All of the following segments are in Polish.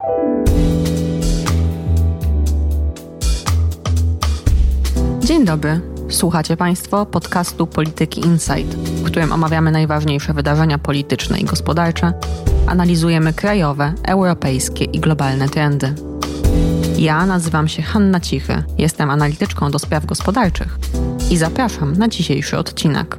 Dzień dobry. Słuchacie Państwo podcastu Polityki Insight, w którym omawiamy najważniejsze wydarzenia polityczne i gospodarcze, analizujemy krajowe, europejskie i globalne trendy. Ja nazywam się Hanna Cichy, jestem analityczką do spraw gospodarczych i zapraszam na dzisiejszy odcinek.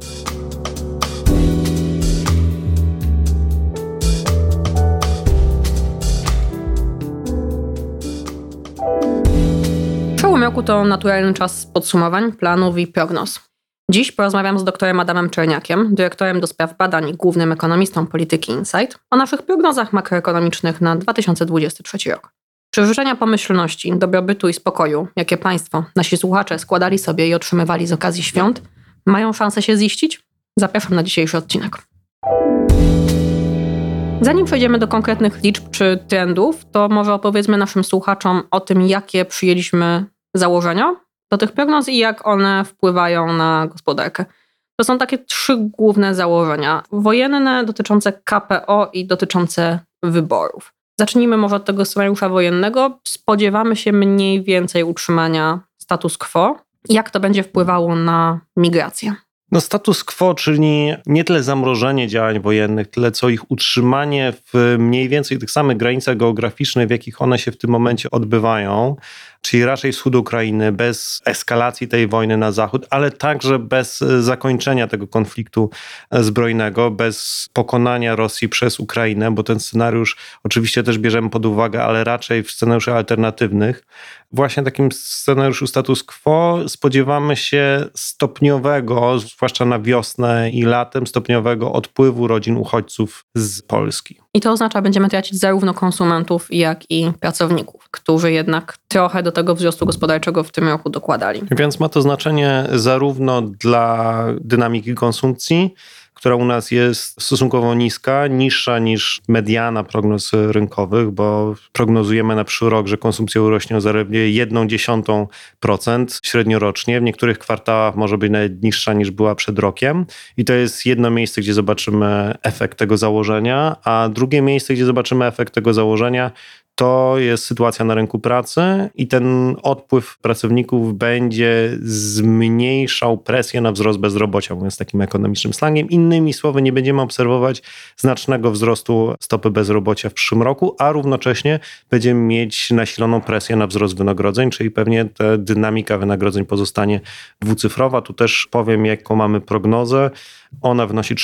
Przełom roku to naturalny czas podsumowań, planów i prognoz. Dziś porozmawiam z doktorem Adamem Czerniakiem, dyrektorem do spraw badań i głównym ekonomistą Polityki Insight, o naszych prognozach makroekonomicznych na 2023 rok. Czy życzenia pomyślności, dobrobytu i spokoju, jakie Państwo, nasi słuchacze składali sobie i otrzymywali z okazji świąt, mają szansę się ziścić? Zapraszam na dzisiejszy odcinek. Zanim przejdziemy do konkretnych liczb czy trendów, to może opowiedzmy naszym słuchaczom o tym, jakie przyjęliśmy założenia do tych prognoz i jak one wpływają na gospodarkę. To są takie 3 główne założenia. Wojenne, dotyczące KPO i dotyczące wyborów. Zacznijmy może od tego scenariusza wojennego. Spodziewamy się mniej więcej utrzymania status quo. Jak to będzie wpływało na migrację? Status quo, czyli nie tyle zamrożenie działań wojennych, tyle co ich utrzymanie w mniej więcej tych samych granicach geograficznych, w jakich one się w tym momencie odbywają, czyli raczej wschód Ukrainy, bez eskalacji tej wojny na zachód, ale także bez zakończenia tego konfliktu zbrojnego, bez pokonania Rosji przez Ukrainę, bo ten scenariusz oczywiście też bierzemy pod uwagę, ale raczej w scenariuszach alternatywnych. Właśnie takim scenariuszu status quo spodziewamy się stopniowego, zwłaszcza na wiosnę i latem, stopniowego odpływu rodzin uchodźców z Polski. I to oznacza, że będziemy tracić zarówno konsumentów, jak i pracowników, którzy jednak trochę do tego wzrostu gospodarczego w tym roku dokładali. Więc ma to znaczenie zarówno dla dynamiki konsumpcji, która u nas jest stosunkowo niższa niż mediana prognoz rynkowych, bo prognozujemy na przyszły rok, że konsumpcja urośnie o zaledwie 0,1% średniorocznie. W niektórych kwartałach może być nawet niższa niż była przed rokiem. I to jest jedno miejsce, gdzie zobaczymy efekt tego założenia, a drugie miejsce, gdzie zobaczymy efekt tego założenia, to jest sytuacja na rynku pracy i ten odpływ pracowników będzie zmniejszał presję na wzrost bezrobocia, mówiąc takim ekonomicznym slangiem. Innymi słowy, nie będziemy obserwować znacznego wzrostu stopy bezrobocia w przyszłym roku, a równocześnie będziemy mieć nasiloną presję na wzrost wynagrodzeń, czyli pewnie ta dynamika wynagrodzeń pozostanie dwucyfrowa. Tu też powiem, jaką mamy prognozę. Ona wynosi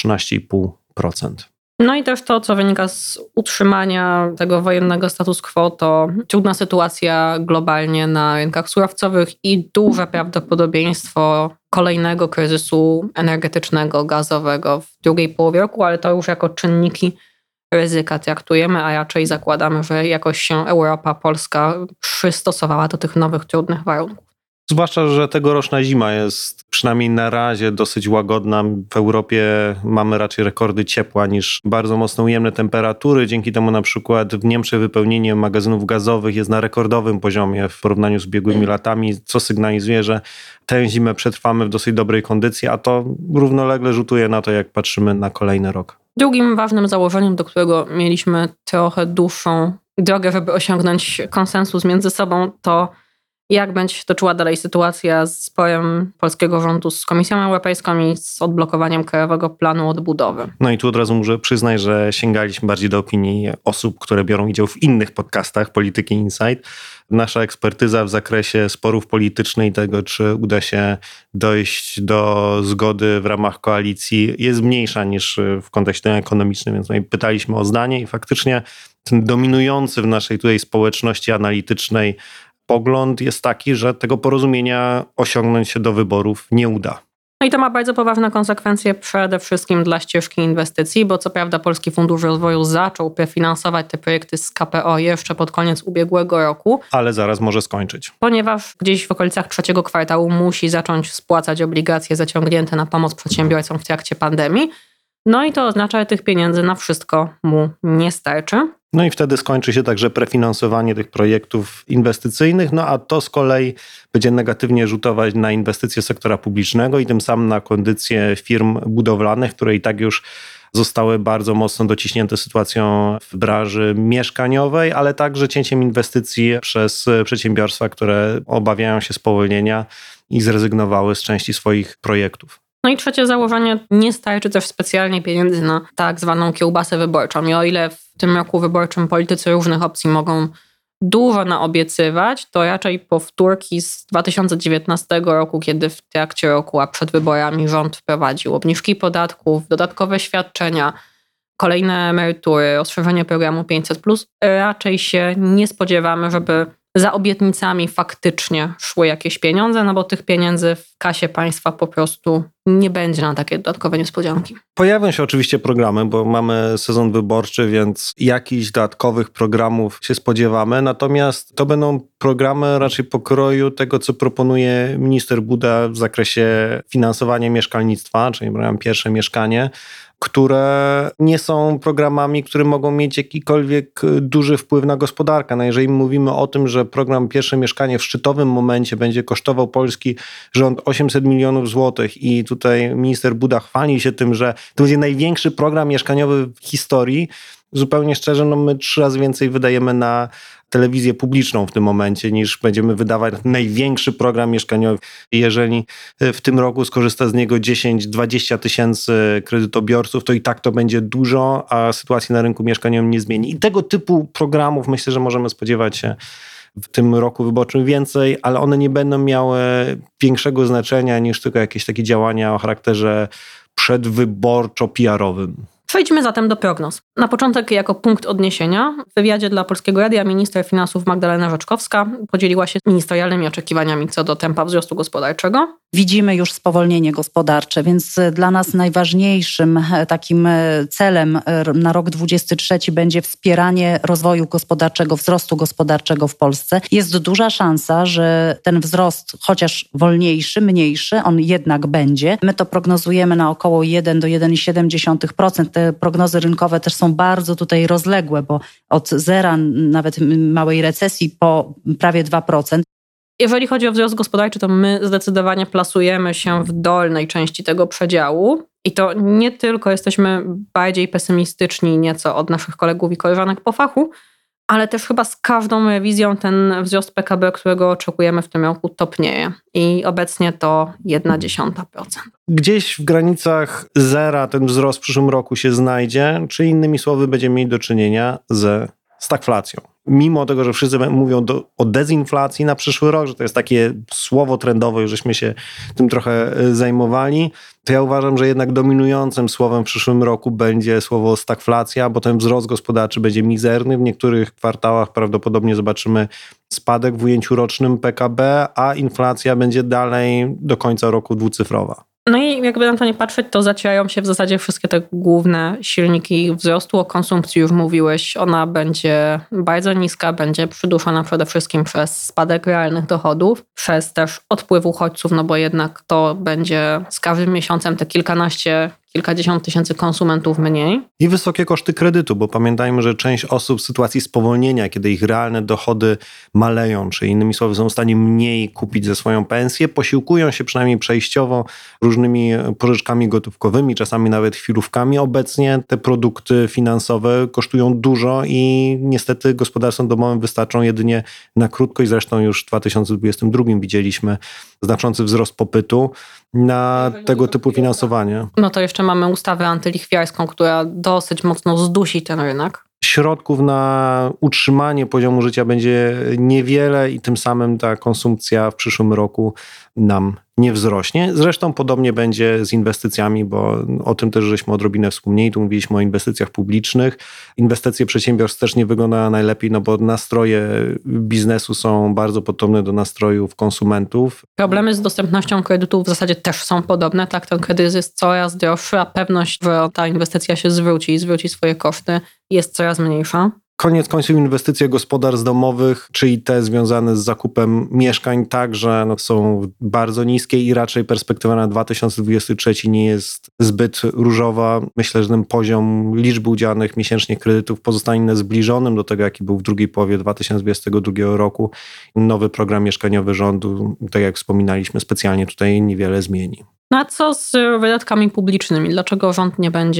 13,5%. No i też to, co wynika z utrzymania tego wojennego status quo, to trudna sytuacja globalnie na rynkach surowcowych i duże prawdopodobieństwo kolejnego kryzysu energetycznego, gazowego w drugiej połowie roku, ale to już jako czynniki ryzyka traktujemy, a raczej zakładamy, że jakoś się Europa, Polska przystosowała do tych nowych, trudnych warunków. Zwłaszcza, że tegoroczna zima jest przynajmniej na razie dosyć łagodna. W Europie mamy raczej rekordy ciepła niż bardzo mocno ujemne temperatury. Dzięki temu na przykład w Niemczech wypełnienie magazynów gazowych jest na rekordowym poziomie w porównaniu z ubiegłymi latami, co sygnalizuje, że tę zimę przetrwamy w dosyć dobrej kondycji, a to równolegle rzutuje na to, jak patrzymy na kolejny rok. Drugim ważnym założeniem, do którego mieliśmy trochę dłuższą drogę, żeby osiągnąć konsensus między sobą, to jak będzie się toczyła dalej sytuacja z sporem polskiego rządu z Komisją Europejską i z odblokowaniem Krajowego Planu Odbudowy. No i tu od razu muszę przyznać, że sięgaliśmy bardziej do opinii osób, które biorą udział w innych podcastach Polityki Insight. Nasza ekspertyza w zakresie sporów politycznych i tego, czy uda się dojść do zgody w ramach koalicji, jest mniejsza niż w kontekście ekonomicznym, więc pytaliśmy o zdanie i faktycznie ten dominujący w naszej tutaj społeczności analitycznej pogląd jest taki, że tego porozumienia osiągnąć się do wyborów nie uda. No i to ma bardzo poważne konsekwencje przede wszystkim dla ścieżki inwestycji, bo co prawda Polski Fundusz Rozwoju zaczął prefinansować te projekty z KPO jeszcze pod koniec ubiegłego roku. Ale zaraz może skończyć. Ponieważ gdzieś w okolicach 3. kwartału musi zacząć spłacać obligacje zaciągnięte na pomoc przedsiębiorcom w trakcie pandemii. No i to oznacza, że tych pieniędzy na wszystko mu nie starczy. No i wtedy skończy się także prefinansowanie tych projektów inwestycyjnych, no a to z kolei będzie negatywnie rzutować na inwestycje sektora publicznego i tym samym na kondycję firm budowlanych, które i tak już zostały bardzo mocno dociśnięte sytuacją w branży mieszkaniowej, ale także cięciem inwestycji przez przedsiębiorstwa, które obawiają się spowolnienia i zrezygnowały z części swoich projektów. No i trzecie założenie, nie starczy też specjalnie pieniędzy na tak zwaną kiełbasę wyborczą. I o ile w tym roku wyborczym politycy różnych opcji mogą dużo naobiecywać, to raczej powtórki z 2019 roku, kiedy w trakcie roku, a przed wyborami rząd wprowadził obniżki podatków, dodatkowe świadczenia, kolejne emerytury, rozszerzenie programu 500+, raczej się nie spodziewamy, żeby za obietnicami faktycznie szły jakieś pieniądze, no bo tych pieniędzy w kasie państwa po prostu nie będzie na takie dodatkowe niespodzianki. Pojawią się oczywiście programy, bo mamy sezon wyborczy, więc jakichś dodatkowych programów się spodziewamy, natomiast to będą programy raczej pokroju tego, co proponuje minister Buda w zakresie finansowania mieszkalnictwa, czyli program Pierwsze Mieszkanie, które nie są programami, które mogą mieć jakikolwiek duży wpływ na gospodarkę. No jeżeli mówimy o tym, że program Pierwsze Mieszkanie w szczytowym momencie będzie kosztował polski rząd 800 milionów złotych i tutaj minister Buda chwali się tym, że to będzie największy program mieszkaniowy w historii, zupełnie szczerze, no my 3 razy więcej wydajemy na telewizję publiczną w tym momencie, niż będziemy wydawać na największy program mieszkaniowy. Jeżeli w tym roku skorzysta z niego 10-20 tysięcy kredytobiorców, to i tak to będzie dużo, a sytuacji na rynku mieszkaniowym nie zmieni. I tego typu programów myślę, że możemy spodziewać się w tym roku wyborczym więcej, ale one nie będą miały większego znaczenia niż tylko jakieś takie działania o charakterze przedwyborczo-PR-owym. Przejdźmy zatem do prognoz. Na początek jako punkt odniesienia w wywiadzie dla Polskiego Radia minister finansów Magdalena Rzeczkowska podzieliła się ministerialnymi oczekiwaniami co do tempa wzrostu gospodarczego. Widzimy już spowolnienie gospodarcze, więc dla nas najważniejszym takim celem na rok 2023 będzie wspieranie rozwoju gospodarczego, wzrostu gospodarczego w Polsce. Jest duża szansa, że ten wzrost, chociaż wolniejszy, mniejszy, on jednak będzie. My to prognozujemy na około 1 do 1,7%. Te prognozy rynkowe też są bardzo tutaj rozległe, bo od zera, nawet małej recesji po prawie 2%. Jeżeli chodzi o wzrost gospodarczy, to my zdecydowanie plasujemy się w dolnej części tego przedziału i to nie tylko jesteśmy bardziej pesymistyczni nieco od naszych kolegów i koleżanek po fachu, ale też chyba z każdą rewizją ten wzrost PKB, którego oczekujemy w tym roku, topnieje. I obecnie to 0,1%. Gdzieś w granicach zera ten wzrost w przyszłym roku się znajdzie, czy innymi słowy będziemy mieli do czynienia ze stagflacją. Mimo tego, że wszyscy mówią o dezinflacji na przyszły rok, że to jest takie słowo trendowe, już żeśmy się tym trochę zajmowali, to ja uważam, że jednak dominującym słowem w przyszłym roku będzie słowo stagflacja, bo ten wzrost gospodarczy będzie mizerny. W niektórych kwartałach prawdopodobnie zobaczymy spadek w ujęciu rocznym PKB, a inflacja będzie dalej do końca roku dwucyfrowa. No i jakby na to nie patrzeć, to zacierają się w zasadzie wszystkie te główne silniki wzrostu. O konsumpcji już mówiłeś, ona będzie bardzo niska, będzie przyduszona przede wszystkim przez spadek realnych dochodów, przez też odpływ uchodźców, no bo jednak to będzie z każdym miesiącem te kilkadziesiąt tysięcy konsumentów mniej. I wysokie koszty kredytu, bo pamiętajmy, że część osób w sytuacji spowolnienia, kiedy ich realne dochody maleją, czy innymi słowy są w stanie mniej kupić ze swoją pensję, posiłkują się przynajmniej przejściowo różnymi pożyczkami gotówkowymi, czasami nawet chwilówkami. Obecnie te produkty finansowe kosztują dużo i niestety gospodarstwom domowym wystarczą jedynie na krótko i zresztą już w 2022 widzieliśmy znaczący wzrost popytu na tego typu finansowanie. No to jeszcze mamy ustawę antylichwiarską, która dosyć mocno zdusi ten rynek. Środków na utrzymanie poziomu życia będzie niewiele i tym samym ta konsumpcja w przyszłym roku nam nie wzrośnie. Zresztą podobnie będzie z inwestycjami, bo o tym też żeśmy odrobinę wspomnieli. Tu mówiliśmy o inwestycjach publicznych. Inwestycje przedsiębiorstw też nie wyglądają najlepiej, no bo nastroje biznesu są bardzo podobne do nastrojów konsumentów. Problemy z dostępnością kredytów w zasadzie też są podobne. Tak, ten kredyt jest coraz droższy, a pewność, że ta inwestycja się zwróci swoje koszty, jest coraz mniejsza. Koniec końców inwestycje gospodarstw domowych, czyli te związane z zakupem mieszkań także są bardzo niskie i raczej perspektywa na 2023 nie jest zbyt różowa. Myślę, że ten poziom liczby udzielanych miesięcznie kredytów pozostanie zbliżonym do tego, jaki był w drugiej połowie 2022 roku. Nowy program mieszkaniowy rządu, tak jak wspominaliśmy, specjalnie tutaj niewiele zmieni. No a co z wydatkami publicznymi? Dlaczego rząd nie będzie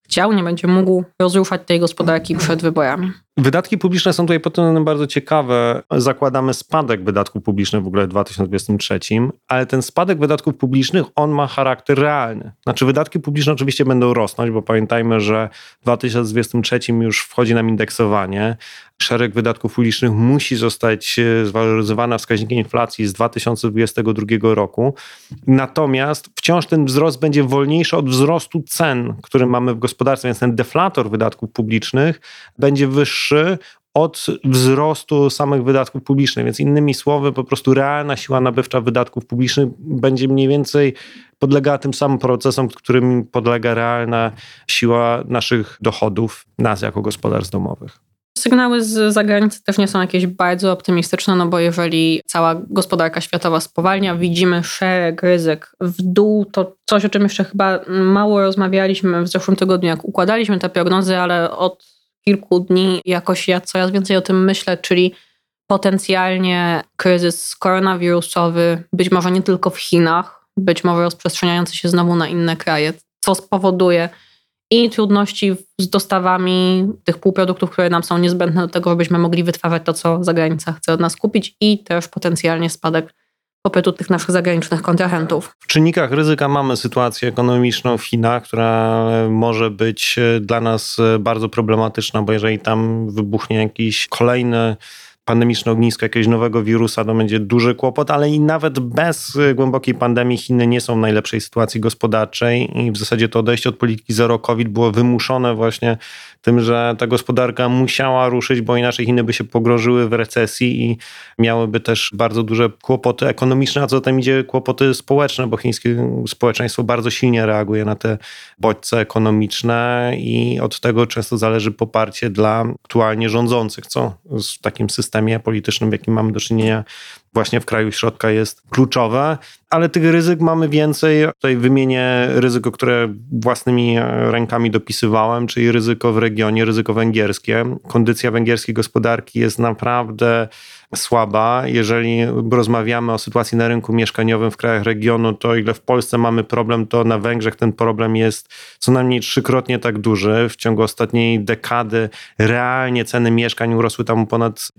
chciał, nie będzie mógł rozruszać tej gospodarki przed wyborami. Wydatki publiczne są tutaj pod tym względem bardzo ciekawe. Zakładamy spadek wydatków publicznych w ogóle w 2023, ale ten spadek wydatków publicznych, on ma charakter realny. Znaczy wydatki publiczne oczywiście będą rosnąć, bo pamiętajmy, że w 2023 już wchodzi nam indeksowanie. Szereg wydatków publicznych musi zostać zwaloryzowana wskaźnikiem inflacji z 2022 roku. Natomiast wciąż ten wzrost będzie wolniejszy od wzrostu cen, który mamy w gospodarce, więc ten deflator wydatków publicznych będzie wyższy od wzrostu samych wydatków publicznych. Więc innymi słowy, po prostu realna siła nabywcza wydatków publicznych będzie mniej więcej podlegała tym samym procesom, którym podlega realna siła naszych dochodów, nas jako gospodarstw domowych. Sygnały z zagranicy też nie są jakieś bardzo optymistyczne, no bo jeżeli cała gospodarka światowa spowalnia, widzimy szereg ryzyk w dół, to coś, o czym jeszcze chyba mało rozmawialiśmy w zeszłym tygodniu, jak układaliśmy te prognozy, ale od kilku dni jakoś ja coraz więcej o tym myślę, czyli potencjalnie kryzys koronawirusowy, być może nie tylko w Chinach, być może rozprzestrzeniający się znowu na inne kraje, co spowoduje i trudności z dostawami tych półproduktów, które nam są niezbędne do tego, żebyśmy mogli wytwarzać to, co zagranica chce od nas kupić, i też potencjalnie spadek popytu tych naszych zagranicznych kontrahentów. W czynnikach ryzyka mamy sytuację ekonomiczną w Chinach, która może być dla nas bardzo problematyczna, bo jeżeli tam wybuchnie jakiś kolejny pandemiczne ognisko jakiegoś nowego wirusa, to będzie duży kłopot, ale i nawet bez głębokiej pandemii Chiny nie są w najlepszej sytuacji gospodarczej i w zasadzie to odejście od polityki zero COVID było wymuszone właśnie tym, że ta gospodarka musiała ruszyć, bo inaczej Chiny by się pogrążyły w recesji i miałyby też bardzo duże kłopoty ekonomiczne, a co za tym idzie kłopoty społeczne, bo chińskie społeczeństwo bardzo silnie reaguje na te bodźce ekonomiczne i od tego często zależy poparcie dla aktualnie rządzących, co w takim systemie politycznym, w jakim mamy do czynienia właśnie w kraju środka, jest kluczowe, ale tych ryzyk mamy więcej. Tutaj wymienię ryzyko, które własnymi rękami dopisywałem, czyli ryzyko w regionie, ryzyko węgierskie. Kondycja węgierskiej gospodarki jest naprawdę słaba. Jeżeli rozmawiamy o sytuacji na rynku mieszkaniowym w krajach regionu, to ile w Polsce mamy problem, to na Węgrzech ten problem jest co najmniej 3-krotnie tak duży. W ciągu ostatniej dekady realnie ceny mieszkań urosły tam o ponad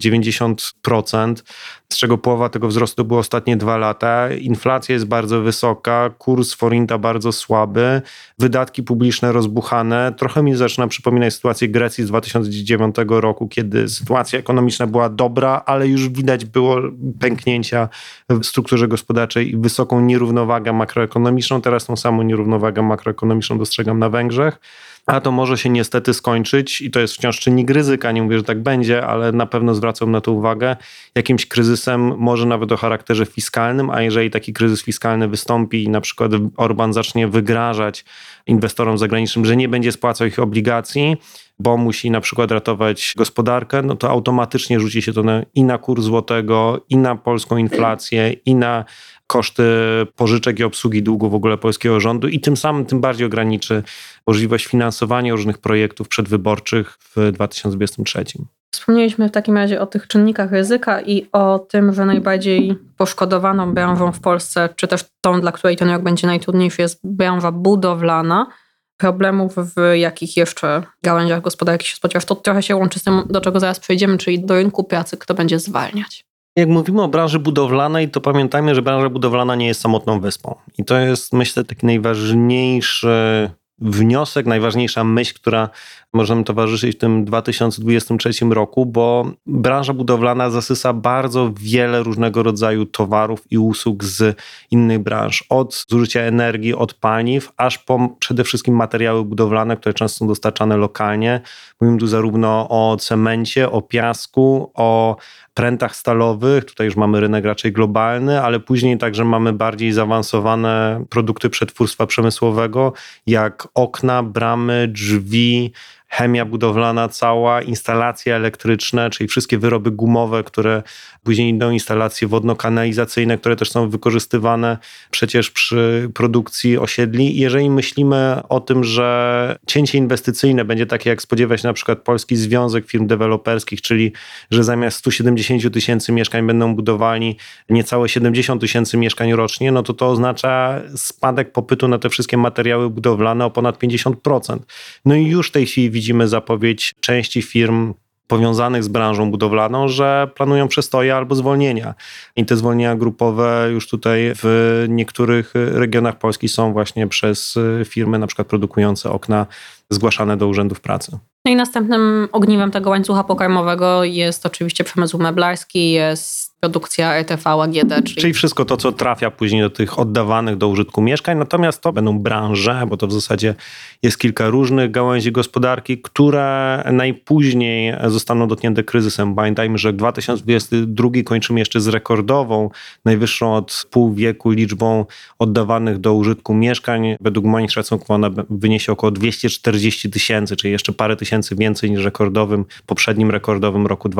90%, z czego połowa tego wzrostu było ostatnie 2 lata. Inflacja jest bardzo wysoka, kurs forinta bardzo słaby, wydatki publiczne rozbuchane. Trochę mi zaczyna przypominać sytuację Grecji z 2009 roku, kiedy sytuacja ekonomiczna była dobra, ale już widać było pęknięcia w strukturze gospodarczej i wysoką nierównowagę makroekonomiczną. Teraz tą samą nierównowagę makroekonomiczną dostrzegam na Węgrzech. A to może się niestety skończyć i to jest wciąż czynnik ryzyka, nie mówię, że tak będzie, ale na pewno zwracam na to uwagę, jakimś kryzysem, może nawet o charakterze fiskalnym, a jeżeli taki kryzys fiskalny wystąpi i na przykład Orbán zacznie wygrażać inwestorom zagranicznym, że nie będzie spłacał ich obligacji, bo musi na przykład ratować gospodarkę, no to automatycznie rzuci się to i na kurs złotego, i na polską inflację, i na koszty pożyczek i obsługi długu w ogóle polskiego rządu i tym samym tym bardziej ograniczy możliwość finansowania różnych projektów przedwyborczych w 2023. Wspomnieliśmy w takim razie o tych czynnikach ryzyka i o tym, że najbardziej poszkodowaną branżą w Polsce, czy też tą, dla której ten rok będzie najtrudniejszy, jest branża budowlana. Problemów w jakich jeszcze gałęziach gospodarki się spodziewasz, to trochę się łączy z tym, do czego zaraz przejdziemy, czyli do rynku pracy, kto będzie zwalniać. Jak mówimy o branży budowlanej, to pamiętajmy, że branża budowlana nie jest samotną wyspą. I to jest, myślę, taki najważniejszy wniosek, najważniejsza myśl, która może nam towarzyszyć w tym 2023 roku, bo branża budowlana zasysa bardzo wiele różnego rodzaju towarów i usług z innych branż. Od zużycia energii, od paliw, aż po przede wszystkim materiały budowlane, które często są dostarczane lokalnie. Mówimy tu zarówno o cemencie, o piasku, o prętach stalowych. Tutaj już mamy rynek raczej globalny, ale później także mamy bardziej zaawansowane produkty przetwórstwa przemysłowego, jak okna, bramy, drzwi, chemia budowlana cała, instalacje elektryczne, czyli wszystkie wyroby gumowe, które później idą, instalacje wodno-kanalizacyjne, które też są wykorzystywane przecież przy produkcji osiedli. Jeżeli myślimy o tym, że cięcie inwestycyjne będzie takie, jak spodziewa się na przykład Polski Związek Firm Deweloperskich, czyli że zamiast 170 tysięcy mieszkań będą budowali niecałe 70 tysięcy mieszkań rocznie, no to oznacza spadek popytu na te wszystkie materiały budowlane o ponad 50%. No i już w tej chwili widzimy zapowiedź części firm powiązanych z branżą budowlaną, że planują przestoje albo zwolnienia. I te zwolnienia grupowe już tutaj w niektórych regionach Polski są właśnie przez firmy na przykład produkujące okna zgłaszane do urzędów pracy. No i następnym ogniwem tego łańcucha pokarmowego jest oczywiście przemysł meblarski, jest produkcja RTV, AGD. Czyli wszystko to, co trafia później do tych oddawanych do użytku mieszkań. Natomiast to będą branże, bo to w zasadzie jest kilka różnych gałęzi gospodarki, które najpóźniej zostaną dotknięte kryzysem. Pamiętajmy, że 2022 kończymy jeszcze z rekordową, najwyższą od pół wieku liczbą oddawanych do użytku mieszkań. Według moich szacunków ona wyniesie około 240 tysięcy, czyli jeszcze parę tysięcy więcej niż poprzednim rekordowym roku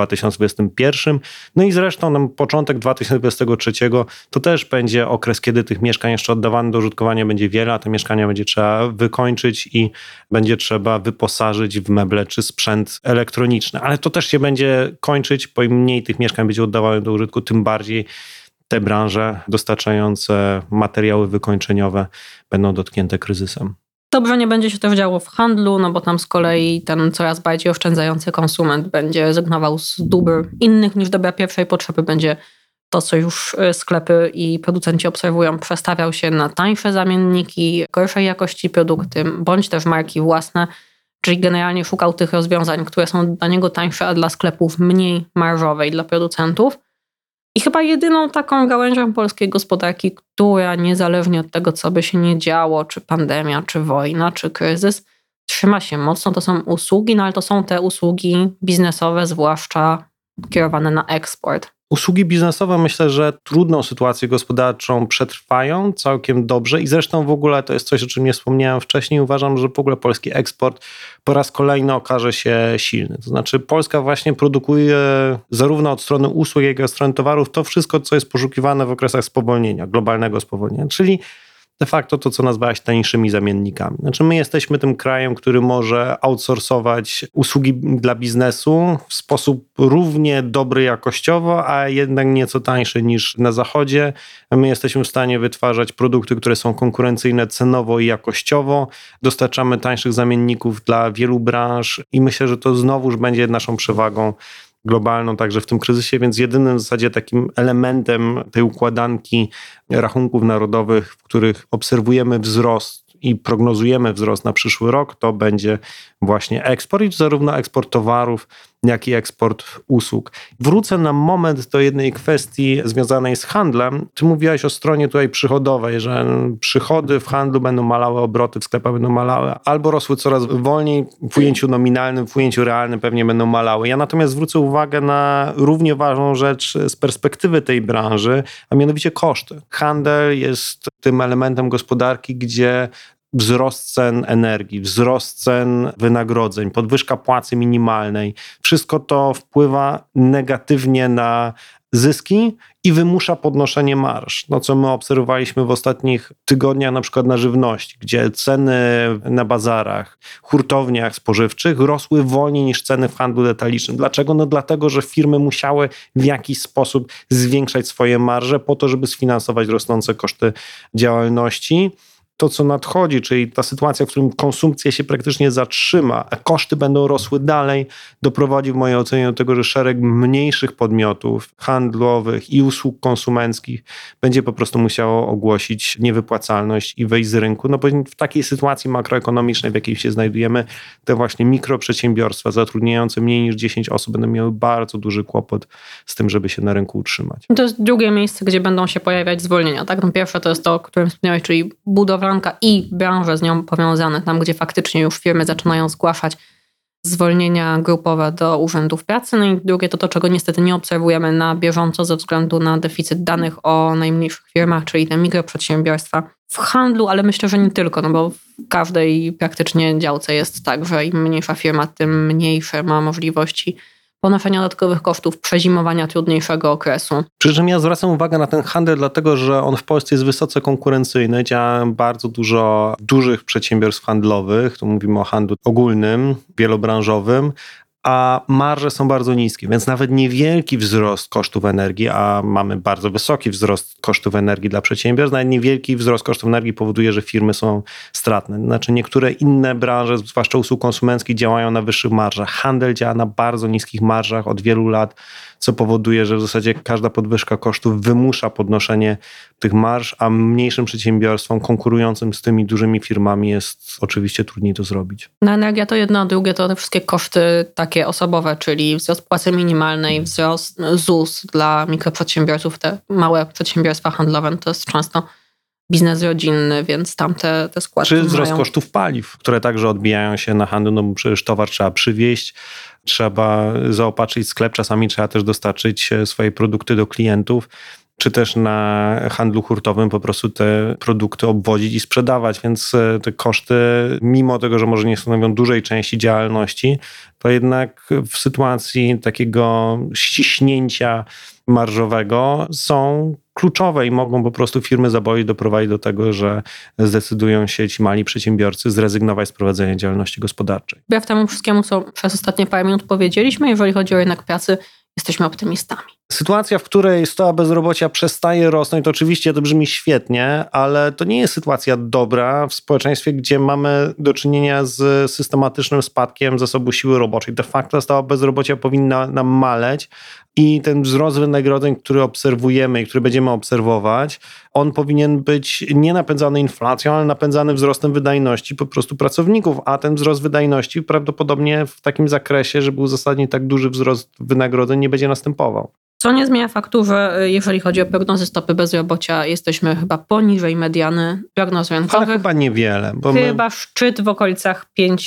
2021. No i zresztą początek 2023 to też będzie okres, kiedy tych mieszkań jeszcze oddawanych do użytkowania będzie wiele, a te mieszkania będzie trzeba wykończyć i będzie trzeba wyposażyć w meble czy sprzęt elektroniczny. Ale to też się będzie kończyć, bo im mniej tych mieszkań będzie oddawanych do użytku, tym bardziej te branże dostarczające materiały wykończeniowe będą dotknięte kryzysem. Dobrze nie będzie się też działo w handlu, no bo tam z kolei ten coraz bardziej oszczędzający konsument będzie rezygnował z dóbr innych niż dobra pierwszej potrzeby. Będzie to, co już sklepy i producenci obserwują, przestawiał się na tańsze zamienniki, gorszej jakości produkty, bądź też marki własne, czyli generalnie szukał tych rozwiązań, które są dla niego tańsze, a dla sklepów mniej marżowe i dla producentów. I chyba jedyną taką gałęzią polskiej gospodarki, która niezależnie od tego, co by się nie działo, czy pandemia, czy wojna, czy kryzys, trzyma się mocno, to są usługi, no ale to są te usługi biznesowe, zwłaszcza kierowane na eksport. Usługi biznesowe myślę, że trudną sytuację gospodarczą przetrwają całkiem dobrze i zresztą w ogóle to jest coś, o czym nie wspomniałem wcześniej. Uważam, że w ogóle polski eksport po raz kolejny okaże się silny. To znaczy Polska właśnie produkuje zarówno od strony usług, jak i od strony towarów to wszystko, co jest poszukiwane w okresach spowolnienia, globalnego spowolnienia, czyli de facto to, co nazwałeś tańszymi zamiennikami. Znaczy my jesteśmy tym krajem, który może outsourcować usługi dla biznesu w sposób równie dobry jakościowo, a jednak nieco tańszy niż na zachodzie. My jesteśmy w stanie wytwarzać produkty, które są konkurencyjne cenowo i jakościowo. Dostarczamy tańszych zamienników dla wielu branż i myślę, że to znowuż będzie naszą przewagą globalną także w tym kryzysie, więc jedynym w zasadzie takim elementem tej układanki rachunków narodowych, w których obserwujemy wzrost i prognozujemy wzrost na przyszły rok, to będzie właśnie eksport i zarówno eksport towarów, jak i eksport usług. Wrócę na moment do jednej kwestii związanej z handlem. Ty mówiłaś o stronie tutaj przychodowej, że przychody w handlu będą malały, obroty w sklepach będą malały, albo rosły coraz wolniej w ujęciu nominalnym, w ujęciu realnym pewnie będą malały. Ja natomiast zwrócę uwagę na równie ważną rzecz z perspektywy tej branży, a mianowicie koszty. Handel jest tym elementem gospodarki, gdzie wzrost cen energii, wzrost cen wynagrodzeń, podwyżka płacy minimalnej, wszystko to wpływa negatywnie na zyski i wymusza podnoszenie marż. No, co my obserwowaliśmy w ostatnich tygodniach, na przykład na żywności, gdzie ceny na bazarach, hurtowniach spożywczych rosły wolniej niż ceny w handlu detalicznym. Dlaczego? No dlatego, że firmy musiały w jakiś sposób zwiększać swoje marże po to, żeby sfinansować rosnące koszty działalności. To, co nadchodzi, czyli ta sytuacja, w którym konsumpcja się praktycznie zatrzyma, a koszty będą rosły dalej, doprowadzi w mojej ocenie do tego, że szereg mniejszych podmiotów handlowych i usług konsumenckich będzie po prostu musiało ogłosić niewypłacalność i wejść z rynku. No bo w takiej sytuacji makroekonomicznej, w jakiej się znajdujemy, te właśnie mikroprzedsiębiorstwa zatrudniające mniej niż 10 osób będą miały bardzo duży kłopot z tym, żeby się na rynku utrzymać. To jest drugie miejsce, gdzie będą się pojawiać zwolnienia. Tak? No pierwsze to jest to, o którym wspomniałeś, czyli budowlanka i branże z nią powiązane, tam gdzie faktycznie już firmy zaczynają zgłaszać zwolnienia grupowe do urzędów pracy. No i drugie to, czego niestety nie obserwujemy na bieżąco ze względu na deficyt danych o najmniejszych firmach, czyli te mikroprzedsiębiorstwa. W handlu, ale myślę, że nie tylko, no bo w każdej praktycznie działce jest tak, że im mniejsza firma, tym mniejsze ma możliwości ponoszenia dodatkowych kosztów, przezimowania trudniejszego okresu. Przy czym ja zwracam uwagę na ten handel, dlatego że on w Polsce jest wysoce konkurencyjny. Działa bardzo dużo dużych przedsiębiorstw handlowych, tu mówimy o handlu ogólnym, wielobranżowym, a marże są bardzo niskie, więc nawet niewielki wzrost kosztów energii, a mamy bardzo wysoki wzrost kosztów energii dla przedsiębiorstw, nawet niewielki wzrost kosztów energii powoduje, że firmy są stratne. Znaczy niektóre inne branże, zwłaszcza usług konsumenckich, działają na wyższych marżach. Handel działa na bardzo niskich marżach od wielu lat, co powoduje, że w zasadzie każda podwyżka kosztów wymusza podnoszenie tych marż, a mniejszym przedsiębiorstwom konkurującym z tymi dużymi firmami jest oczywiście trudniej to zrobić. No energia to jedno, a drugie to te wszystkie koszty takie osobowe, czyli wzrost płacy minimalnej, wzrost ZUS dla mikroprzedsiębiorców, te małe przedsiębiorstwa handlowe, to jest często biznes rodzinny, więc tam te składki Czy wzrost mają. kosztów paliw, które także odbijają się na handlu, no bo przecież towar trzeba przywieźć, trzeba zaopatrzyć sklep, czasami trzeba też dostarczyć swoje produkty do klientów, czy też na handlu hurtowym po prostu te produkty obwozić i sprzedawać, więc te koszty, mimo tego, że może nie stanowią dużej części działalności, to jednak w sytuacji takiego ściśnięcia marżowego są kluczowe i mogą po prostu firmy zaboić, doprowadzić do tego, że zdecydują się ci mali przedsiębiorcy zrezygnować z prowadzenia działalności gospodarczej. Wbrew temu wszystkiemu, co przez ostatnie parę minut powiedzieliśmy, jeżeli chodzi o rynek pracy, jesteśmy optymistami. Sytuacja, w której stopa bezrobocia przestaje rosnąć, to oczywiście to brzmi świetnie, ale to nie jest sytuacja dobra w społeczeństwie, gdzie mamy do czynienia z systematycznym spadkiem zasobu siły roboczej. De facto stopa bezrobocia powinna nam maleć i ten wzrost wynagrodzeń, który obserwujemy i który będziemy obserwować, on powinien być nie napędzany inflacją, ale napędzany wzrostem wydajności po prostu pracowników, a ten wzrost wydajności prawdopodobnie w takim zakresie, że był zasadnie tak duży wzrost wynagrodzeń, nie będzie następował. Co nie zmienia faktu, że jeżeli chodzi o prognozy stopy bezrobocia, jesteśmy chyba poniżej mediany prognoz Ale rynkowych. chyba niewiele. Bo Chyba szczyt w okolicach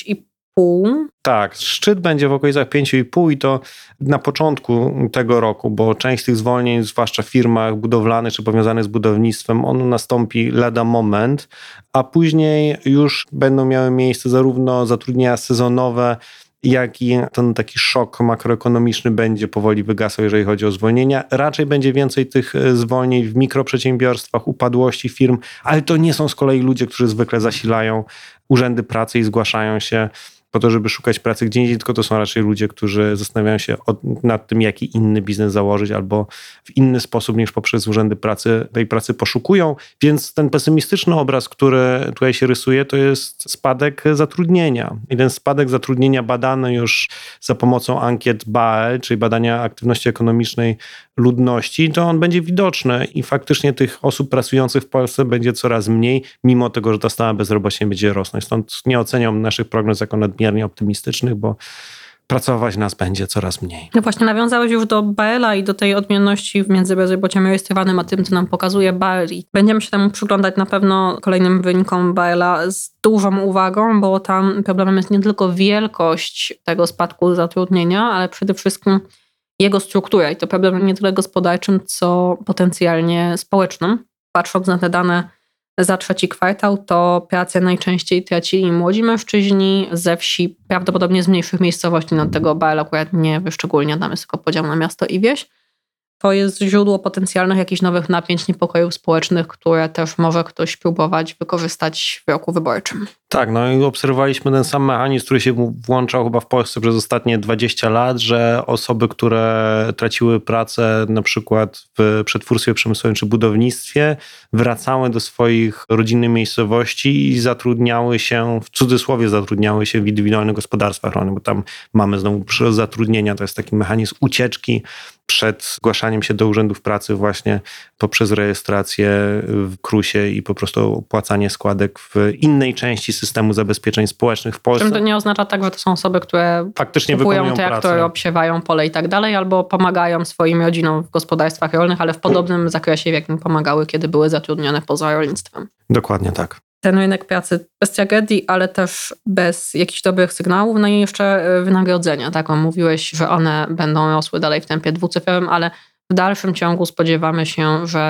5,5. Tak, szczyt będzie w okolicach 5,5 i to na początku tego roku, bo część z tych zwolnień, zwłaszcza w firmach budowlanych czy powiązanych z budownictwem, on nastąpi lada moment, a później już będą miały miejsce zarówno zatrudnienia sezonowe, jak i ten taki szok makroekonomiczny będzie powoli wygasał, jeżeli chodzi o zwolnienia. Raczej będzie więcej tych zwolnień w mikroprzedsiębiorstwach, upadłości firm, ale to nie są z kolei ludzie, którzy zwykle zasilają urzędy pracy i zgłaszają się po to, żeby szukać pracy gdzie indziej, tylko to są raczej ludzie, którzy zastanawiają się nad tym, jaki inny biznes założyć albo w inny sposób niż poprzez urzędy pracy tej pracy poszukują. Więc ten pesymistyczny obraz, który tutaj się rysuje, to jest spadek zatrudnienia. I ten spadek zatrudnienia badany już za pomocą ankiet BAEL, czyli badania aktywności ekonomicznej ludności, to on będzie widoczny i faktycznie tych osób pracujących w Polsce będzie coraz mniej, mimo tego, że ta stopa bezrobocia będzie rosnąć. Stąd nie oceniam naszych prognoz jako nadmiernie optymistycznych, bo pracować nas będzie coraz mniej. No właśnie, nawiązałeś już do BAEL-a i do tej odmienności między bezrobociem rejestrowanym, a tym, co nam pokazuje BAEL. I będziemy się temu przyglądać na pewno kolejnym wynikom BAEL-a z dużą uwagą, bo tam problemem jest nie tylko wielkość tego spadku zatrudnienia, ale przede wszystkim jego struktura. I to problem nie tyle gospodarczym, co potencjalnie społecznym. Patrząc na te dane za trzeci kwartał, to pracę najczęściej tracili młodzi mężczyźni ze wsi, prawdopodobnie z mniejszych miejscowości. No tego BAEL akurat nie wyszczególnia, tam jest tylko podział na miasto i wieś. To jest źródło potencjalnych jakichś nowych napięć, niepokojów społecznych, które też może ktoś próbować wykorzystać w roku wyborczym. Tak, no i obserwowaliśmy ten sam mechanizm, który się włączał chyba w Polsce przez ostatnie 20 lat, że osoby, które traciły pracę na przykład w przetwórstwie przemysłowym czy budownictwie, wracały do swoich rodzinnych miejscowości i zatrudniały się, w cudzysłowie zatrudniały się w indywidualnych gospodarstwach rolnych, bo tam mamy znowu przyrost zatrudnienia, to jest taki mechanizm ucieczki przed zgłaszaniem się do urzędów pracy właśnie poprzez rejestrację w KRUS-ie i po prostu opłacanie składek w innej części systemu zabezpieczeń społecznych w Polsce. Czym to nie oznacza tak, że to są osoby, które faktycznie kupują wykonują traktor, pracę. obsiewają pole i tak dalej, albo pomagają swoim rodzinom w gospodarstwach rolnych, ale w podobnym zakresie, w jakim pomagały, kiedy były zatrudnione poza rolnictwem. Dokładnie tak. Ten rynek pracy bez tragedii, ale też bez jakichś dobrych sygnałów. No i jeszcze wynagrodzenia. Tak, mówiłeś, że one będą rosły dalej w tempie dwucyfrowym, ale w dalszym ciągu spodziewamy się, że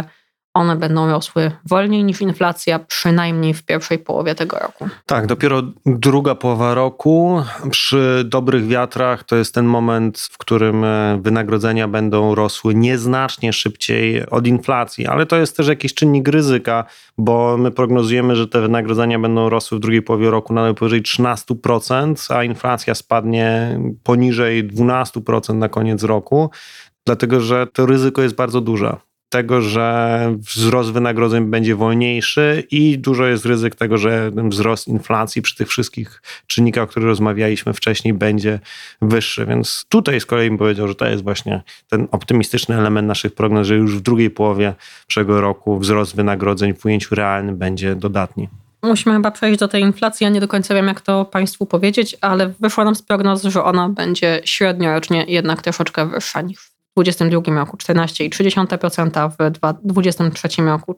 one będą rosły wolniej niż inflacja, przynajmniej w pierwszej połowie tego roku. Tak, dopiero druga połowa roku przy dobrych wiatrach to jest ten moment, w którym wynagrodzenia będą rosły nieznacznie szybciej od inflacji, ale to jest też jakiś czynnik ryzyka, bo my prognozujemy, że te wynagrodzenia będą rosły w drugiej połowie roku nawet powyżej 13%, a inflacja spadnie poniżej 12% na koniec roku, dlatego że to ryzyko jest bardzo duże. Tego, że wzrost wynagrodzeń będzie wolniejszy i dużo jest ryzyk tego, że wzrost inflacji przy tych wszystkich czynnikach, o których rozmawialiśmy wcześniej, będzie wyższy. Więc tutaj z kolei bym powiedział, że to jest właśnie ten optymistyczny element naszych prognoz, że już w drugiej połowie przyszłego roku wzrost wynagrodzeń w ujęciu realnym będzie dodatni. Musimy chyba przejść do tej inflacji. Ja nie do końca wiem, jak to Państwu powiedzieć, ale wyszło nam z prognoz, że ona będzie średniorocznie jednak troszeczkę wyższa niż w 2022 roku 14,3%, w 2023 roku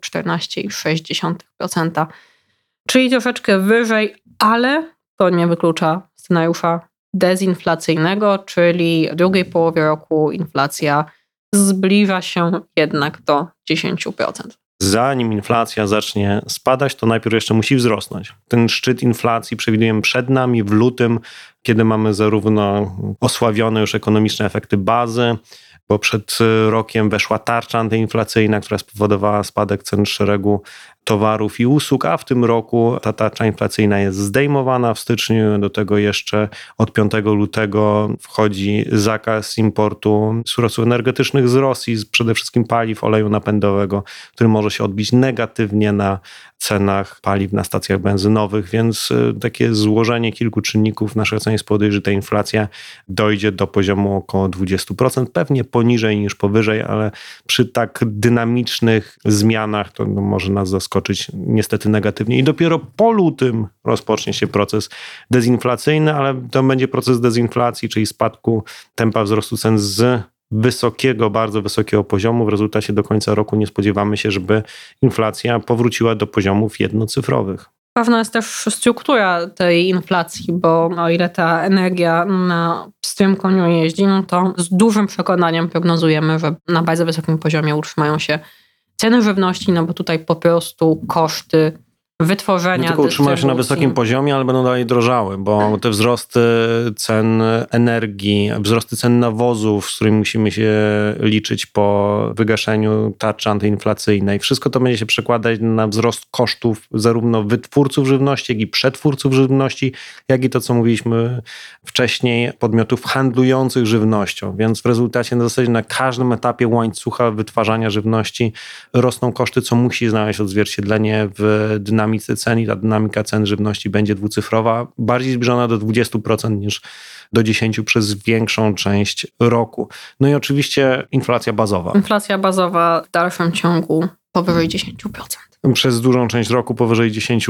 14,6%. Czyli troszeczkę wyżej, ale to nie wyklucza scenariusza dezinflacyjnego, czyli w drugiej połowie roku inflacja zbliża się jednak do 10%. Zanim inflacja zacznie spadać, to najpierw jeszcze musi wzrosnąć. Ten szczyt inflacji przewidujemy przed nami w lutym, kiedy mamy zarówno osławione już ekonomiczne efekty bazy, bo przed rokiem weszła tarcza antyinflacyjna, która spowodowała spadek cen szeregu towarów i usług, a w tym roku ta tarcza inflacyjna jest zdejmowana w styczniu. Do tego jeszcze od 5 lutego wchodzi zakaz importu surowców energetycznych z Rosji, przede wszystkim paliw, oleju napędowego, który może się odbić negatywnie na cenach paliw na stacjach benzynowych, więc takie złożenie kilku czynników w naszej ocenie spowoduje, że ta inflacja dojdzie do poziomu około 20%, pewnie poniżej niż powyżej, ale przy tak dynamicznych zmianach to może nas zaskoczyć niestety negatywnie. I dopiero po lutym rozpocznie się proces dezinflacyjny, ale to będzie proces dezinflacji, czyli spadku tempa wzrostu cen z wysokiego, bardzo wysokiego poziomu. W rezultacie do końca roku nie spodziewamy się, żeby inflacja powróciła do poziomów jednocyfrowych. Ważna jest też struktura tej inflacji, bo o ile ta energia na pstrym koniu jeździ, no to z dużym przekonaniem prognozujemy, że na bardzo wysokim poziomie utrzymają się ceny żywności, no bo tutaj po prostu koszty wytworzenia, nie tylko utrzymają się na wysokim poziomie, ale będą dalej drożały, bo te wzrosty cen energii, wzrosty cen nawozów, z którymi musimy się liczyć po wygaszeniu tarczy antyinflacyjnej, wszystko to będzie się przekładać na wzrost kosztów zarówno wytwórców żywności, jak i przetwórców żywności, jak i to, co mówiliśmy wcześniej, podmiotów handlujących żywnością. Więc w rezultacie na zasadzie na każdym etapie łańcucha wytwarzania żywności rosną koszty, co musi znaleźć odzwierciedlenie w dynamice cen i ta dynamika cen żywności będzie dwucyfrowa, bardziej zbliżona do 20% niż do 10% przez większą część roku. No i oczywiście inflacja bazowa. Inflacja bazowa w dalszym ciągu powyżej 10%. Przez dużą część roku powyżej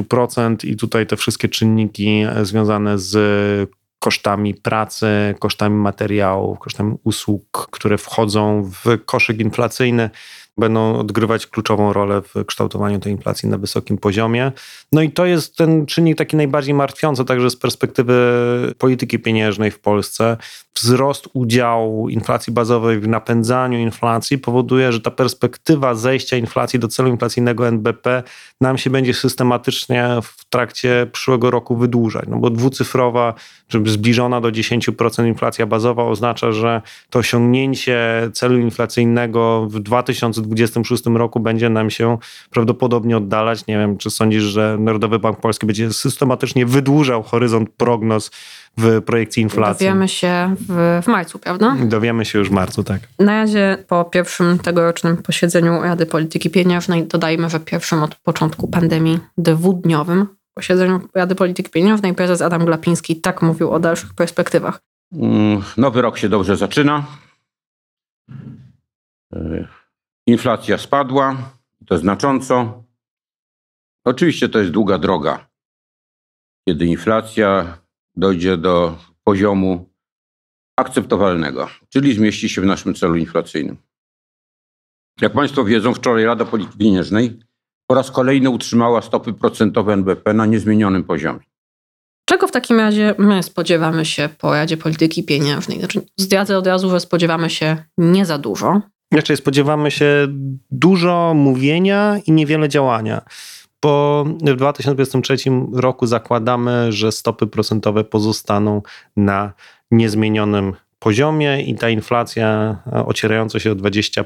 10% i tutaj te wszystkie czynniki związane z kosztami pracy, kosztami materiałów, kosztami usług, które wchodzą w koszyk inflacyjny, będą odgrywać kluczową rolę w kształtowaniu tej inflacji na wysokim poziomie. No i to jest ten czynnik taki najbardziej martwiący, także z perspektywy polityki pieniężnej w Polsce. Wzrost udziału inflacji bazowej w napędzaniu inflacji powoduje, że ta perspektywa zejścia inflacji do celu inflacyjnego NBP nam się będzie systematycznie w trakcie przyszłego roku wydłużać. No bo dwucyfrowa, czy zbliżona do 10% inflacja bazowa oznacza, że to osiągnięcie celu inflacyjnego w 2026 roku będzie nam się prawdopodobnie oddalać. Nie wiem, czy sądzisz, że Narodowy Bank Polski będzie systematycznie wydłużał horyzont prognoz w projekcji inflacji? Dowiemy się w marcu, prawda? Dowiemy się już w marcu, tak. Na razie po pierwszym tegorocznym posiedzeniu Rady Polityki Pieniężnej, dodajmy, że pierwszym od początku pandemii, dwudniowym posiedzeniu Rady Polityki Pieniężnej, prezes Adam Glapiński tak mówił o dalszych perspektywach. Nowy rok się dobrze zaczyna. Inflacja spadła, to znacząco. Oczywiście to jest długa droga, kiedy inflacja dojdzie do poziomu akceptowalnego, czyli zmieści się w naszym celu inflacyjnym. Jak Państwo wiedzą, wczoraj Rada Polityki Pieniężnej po raz kolejny utrzymała stopy procentowe NBP na niezmienionym poziomie. Czego w takim razie my spodziewamy się po Radzie Polityki Pieniężnej? Znaczy, zdradzę od razu, że spodziewamy się nie za dużo. Znaczy spodziewamy się dużo mówienia i niewiele działania. Bo w 2023 roku zakładamy, że stopy procentowe pozostaną na niezmienionym poziomie i ta inflacja ocierająca się o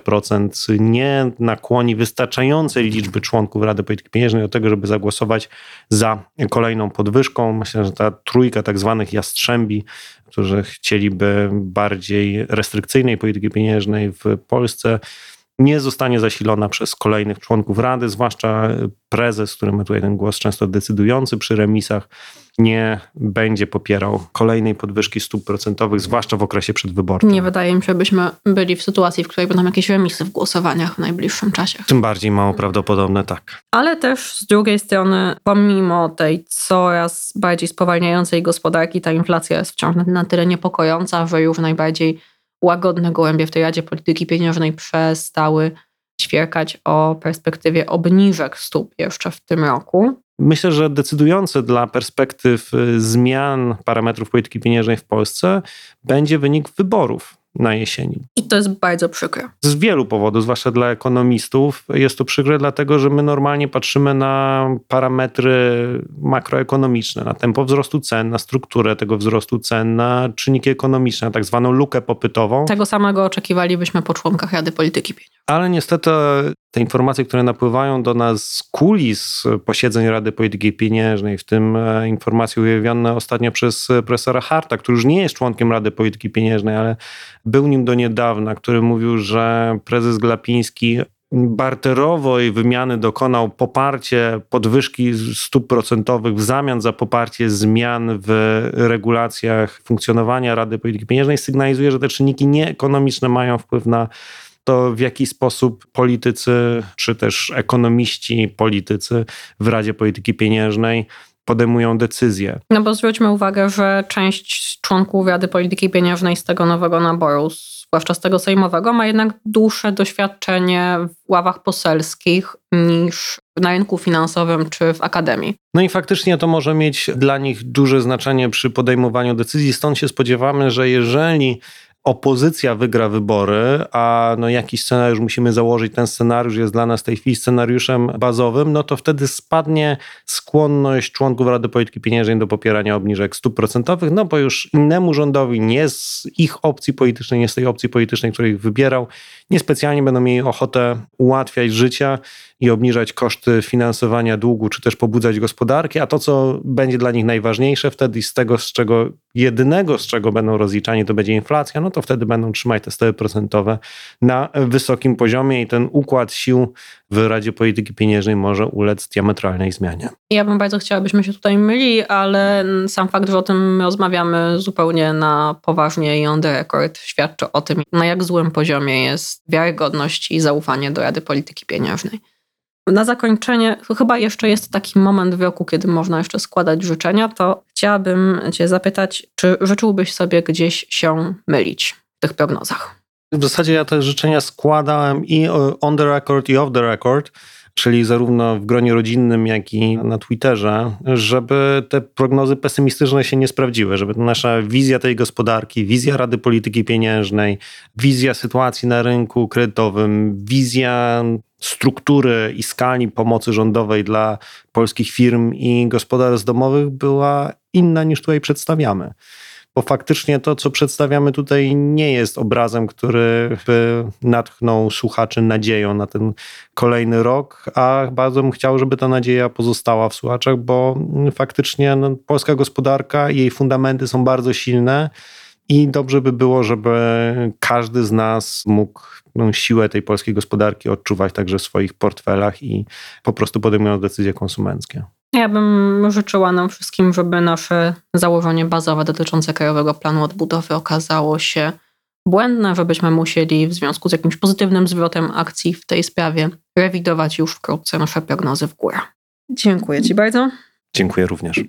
20% nie nakłoni wystarczającej liczby członków Rady Polityki Pieniężnej do tego, żeby zagłosować za kolejną podwyżką. Myślę, że ta trójka tak zwanych jastrzębi, którzy chcieliby bardziej restrykcyjnej polityki pieniężnej w Polsce, nie zostanie zasilona przez kolejnych członków Rady, zwłaszcza prezes, który ma tutaj ten głos często decydujący przy remisach, nie będzie popierał kolejnej podwyżki stóp procentowych, zwłaszcza w okresie przedwyborczym. Nie wydaje mi się, byśmy byli w sytuacji, w której będą jakieś remisy w głosowaniach w najbliższym czasie. Tym bardziej mało prawdopodobne, tak. Ale też z drugiej strony, pomimo tej coraz bardziej spowalniającej gospodarki, ta inflacja jest wciąż na tyle niepokojąca, że już najbardziej łagodne gołębie w tej Radzie Polityki Pieniężnej przestały ćwierkać o perspektywie obniżek stóp jeszcze w tym roku. Myślę, że decydujące dla perspektyw zmian parametrów polityki pieniężnej w Polsce będzie wynik wyborów na jesieni. I to jest bardzo przykre. Z wielu powodów, zwłaszcza dla ekonomistów, jest to przykre, dlatego że my normalnie patrzymy na parametry makroekonomiczne, na tempo wzrostu cen, na strukturę tego wzrostu cen, na czynniki ekonomiczne, na tak zwaną lukę popytową. Tego samego oczekiwalibyśmy po członkach Rady Polityki Pieniężnej. Ale niestety te informacje, które napływają do nas z kulis posiedzeń Rady Polityki Pieniężnej, w tym informacje ujawnione ostatnio przez profesora Harta, który już nie jest członkiem Rady Polityki Pieniężnej, ale był nim do niedawna, który mówił, że prezes Glapiński barterowej wymiany dokonał poparcie podwyżki stóp procentowych w zamian za poparcie zmian w regulacjach funkcjonowania Rady Polityki Pieniężnej, sygnalizuje, że te czynniki nieekonomiczne mają wpływ na to, w jaki sposób politycy, czy też ekonomiści politycy w Radzie Polityki Pieniężnej podejmują decyzje. No bo zwróćmy uwagę, że część członków Rady Polityki Pieniężnej z tego nowego naboru, zwłaszcza z tego sejmowego, ma jednak dłuższe doświadczenie w ławach poselskich niż na rynku finansowym czy w akademii. No i faktycznie to może mieć dla nich duże znaczenie przy podejmowaniu decyzji. Stąd się spodziewamy, że jeżeli opozycja wygra wybory, a jakiś scenariusz musimy założyć, ten scenariusz jest dla nas w tej chwili scenariuszem bazowym, no to wtedy spadnie skłonność członków Rady Polityki Pieniężnej do popierania obniżek stóp procentowych, no bo już innemu rządowi, nie z ich opcji politycznej, nie z tej opcji politycznej, której ich wybierał, niespecjalnie będą mieli ochotę ułatwiać życia i obniżać koszty finansowania długu, czy też pobudzać gospodarkę, a to, co będzie dla nich najważniejsze wtedy z tego, jedynego, z czego będą rozliczani, to będzie inflacja, no to wtedy będą trzymać te stopy procentowe na wysokim poziomie i ten układ sił w Radzie Polityki Pieniężnej może ulec diametralnej zmianie. Ja bym bardzo chciała, byśmy się tutaj mylili, ale sam fakt, że o tym rozmawiamy zupełnie na poważnie i on the record świadczy o tym, na jak złym poziomie jest wiarygodność i zaufanie do Rady Polityki Pieniężnej. Na zakończenie, chyba jeszcze jest taki moment w roku, kiedy można jeszcze składać życzenia, to chciałabym Cię zapytać, czy życzyłbyś sobie gdzieś się mylić w tych prognozach? W zasadzie ja te życzenia składałem i on the record i off the record, czyli zarówno w gronie rodzinnym, jak i na Twitterze, żeby te prognozy pesymistyczne się nie sprawdziły, żeby nasza wizja tej gospodarki, wizja Rady Polityki Pieniężnej, wizja sytuacji na rynku kredytowym, wizja struktury i skali pomocy rządowej dla polskich firm i gospodarstw domowych była inna niż tutaj przedstawiamy. Bo faktycznie to, co przedstawiamy tutaj, nie jest obrazem, który by natchnął słuchaczy nadzieją na ten kolejny rok, a bardzo bym chciał, żeby ta nadzieja pozostała w słuchaczach, bo faktycznie polska gospodarka i jej fundamenty są bardzo silne i dobrze by było, żeby każdy z nas mógł siłę tej polskiej gospodarki odczuwać także w swoich portfelach i po prostu podejmując decyzje konsumenckie. Ja bym życzyła nam wszystkim, żeby nasze założenie bazowe dotyczące Krajowego Planu Odbudowy okazało się błędne, żebyśmy musieli w związku z jakimś pozytywnym zwrotem akcji w tej sprawie rewidować już wkrótce nasze prognozy w górę. Dziękuję Ci bardzo. Dziękuję również.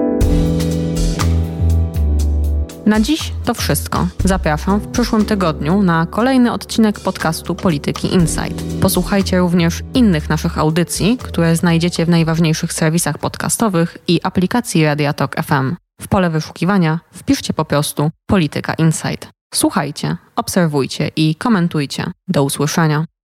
Na dziś to wszystko. Zapraszam w przyszłym tygodniu na kolejny odcinek podcastu Polityki Insight. Posłuchajcie również innych naszych audycji, które znajdziecie w najważniejszych serwisach podcastowych i aplikacji Radia Tok FM. W pole wyszukiwania wpiszcie po prostu Polityka Insight. Słuchajcie, obserwujcie i komentujcie. Do usłyszenia.